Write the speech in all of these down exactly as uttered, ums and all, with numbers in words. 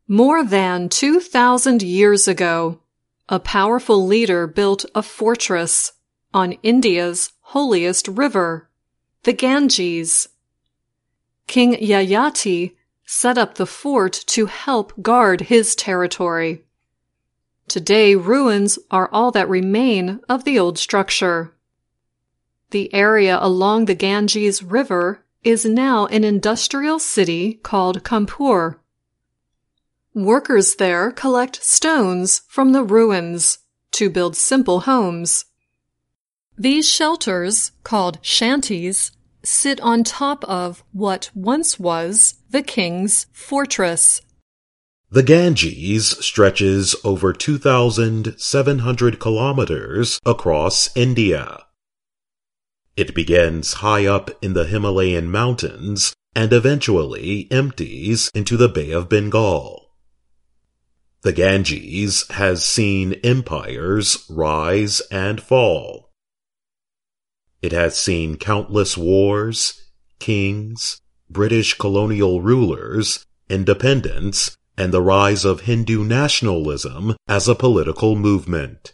More than two thousand years ago, a powerful leader built a fortress on India's holiest river, the Ganges. King Yayati set up the fort to help guard his territory. Today, ruins are all that remain of the old structure. The area along the Ganges River is now an industrial city called Kanpur. Workers there collect stones from the ruins to build simple homes. These shelters, called shanties, sit on top of what once was the king's fortress. The Ganges stretches over two thousand seven hundred kilometers across India. It begins high up in the Himalayan mountains and eventually empties into the Bay of Bengal. The Ganges has seen empires rise and fall. It has seen countless wars, kings, British colonial rulers, independence, and the rise of Hindu nationalism as a political movement.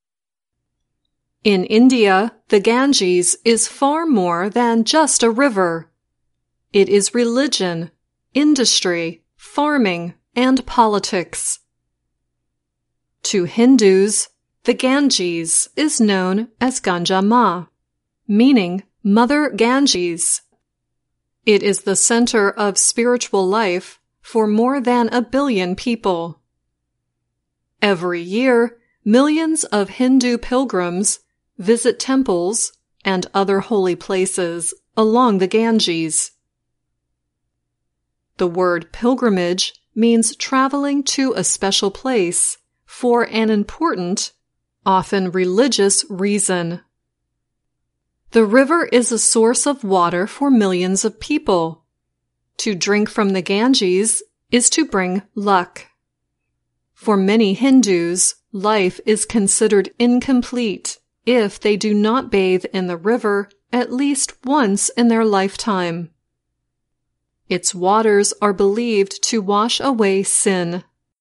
In India, the Ganges is far more than just a river. It is religion, industry, farming, and politics. To Hindus, the Ganges is known as Ganga Ma, meaning Mother Ganges. It is the center of spiritual life for more than a billion people. Every year, millions of Hindu pilgrims visit temples and other holy places along the Ganges. The word pilgrimage means traveling to a special place for an important, often religious reason. The river is a source of water for millions of people. To drink from the Ganges is to bring luck. For many Hindus, life is considered incomplete if they do not bathe in the river at least once in their lifetime. Its waters are believed to wash away sin.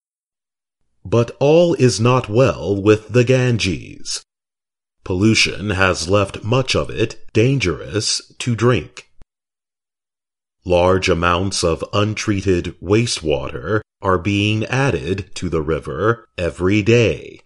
But all is not well with the Ganges. Pollution has left much of it dangerous to drink. Large amounts of untreated wastewater are being added to the river every day.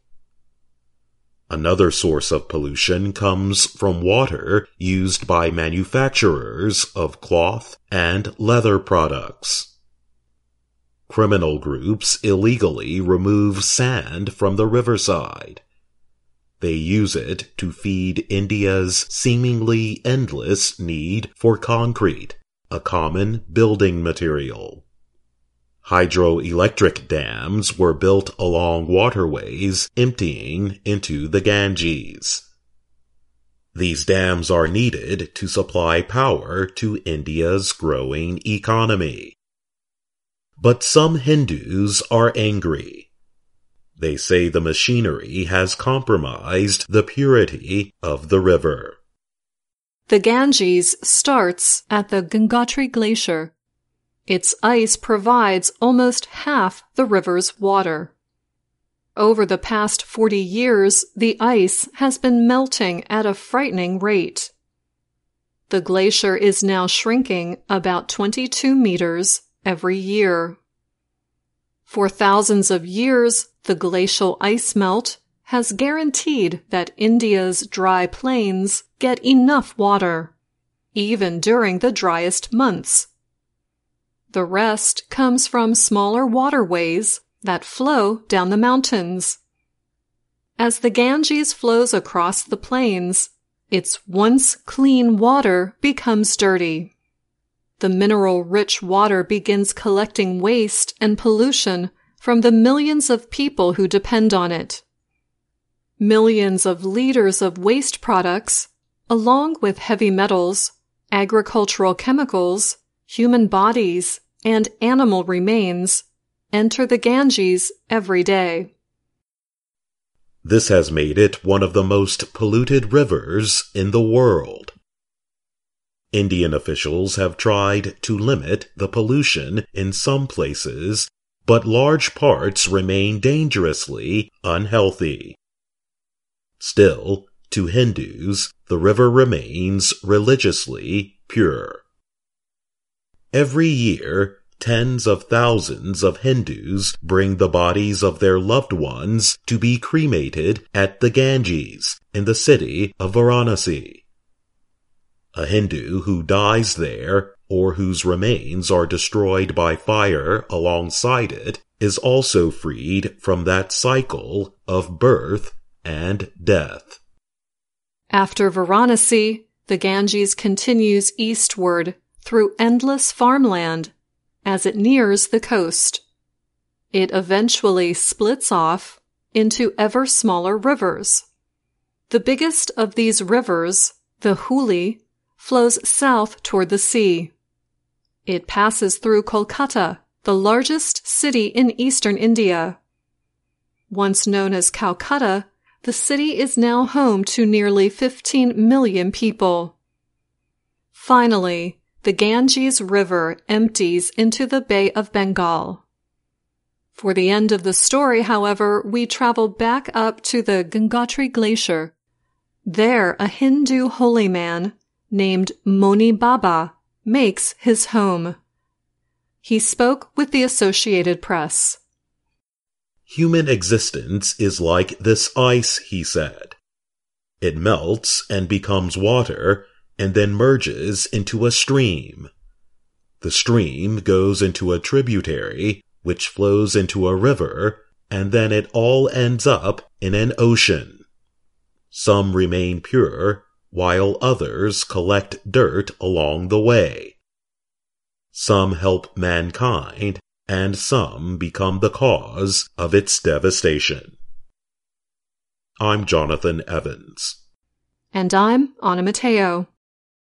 Another source of pollution comes from water used by manufacturers of cloth and leather products. Criminal groups illegally remove sand from the riverside. They use it to feed India's seemingly endless need for concrete, a common building material. Hydroelectric dams were built along waterways emptying into the Ganges. These dams are needed to supply power to India's growing economy. But some Hindus are angry. They say the machinery has compromised the purity of the river. The Ganges starts at the Gangotri Glacier. Its ice provides almost half the river's water. Over the past forty years, the ice has been melting at a frightening rate. The glacier is now shrinking about twenty-two meters every year. For thousands of years, the glacial ice melt has guaranteed that India's dry plains get enough water, even during the driest months. The rest comes from smaller waterways that flow down the mountains. As the Ganges flows across the plains, its once clean water becomes dirty. The mineral-rich water begins collecting waste and pollution from the millions of people who depend on it. Millions of liters of waste products, along with heavy metals, agricultural chemicals, human bodies, and animal remains, enter the Ganges every day. This has made it one of the most polluted rivers in the world. Indian officials have tried to limit the pollution in some places but large parts remain dangerously unhealthy. Still, to Hindus, the river remains religiously pure. Every year, tens of thousands of Hindus bring the bodies of their loved ones to be cremated at the Ganges in the city of Varanasi. A Hindu who dies there, or whose remains are destroyed by fire alongside it, is also freed from that cycle of birth and death. After Varanasi, the Ganges continues eastward through endless farmland as it nears the coast. It eventually splits off into ever smaller rivers. The biggest of these rivers, the Hooghly, flows south toward the sea. It passes through Kolkata, the largest city in eastern India. Once known as Calcutta, the city is now home to nearly fifteen million people. Finally, the Ganges River empties into the Bay of Bengal. For the end of the story, however, we travel back up to the Gangotri Glacier. There, a Hindu holy man named Moni Baba makes his home. He spoke with the Associated Press. Human existence is like this ice, he said. It melts and becomes water and then merges into a stream. The stream goes into a tributary, which flows into a river, and then it all ends up in an ocean. Some remain pure, while others collect dirt along the way. Some help mankind, and some become the cause of its devastation. I'm Jonathan Evans. And I'm Anna Matteo.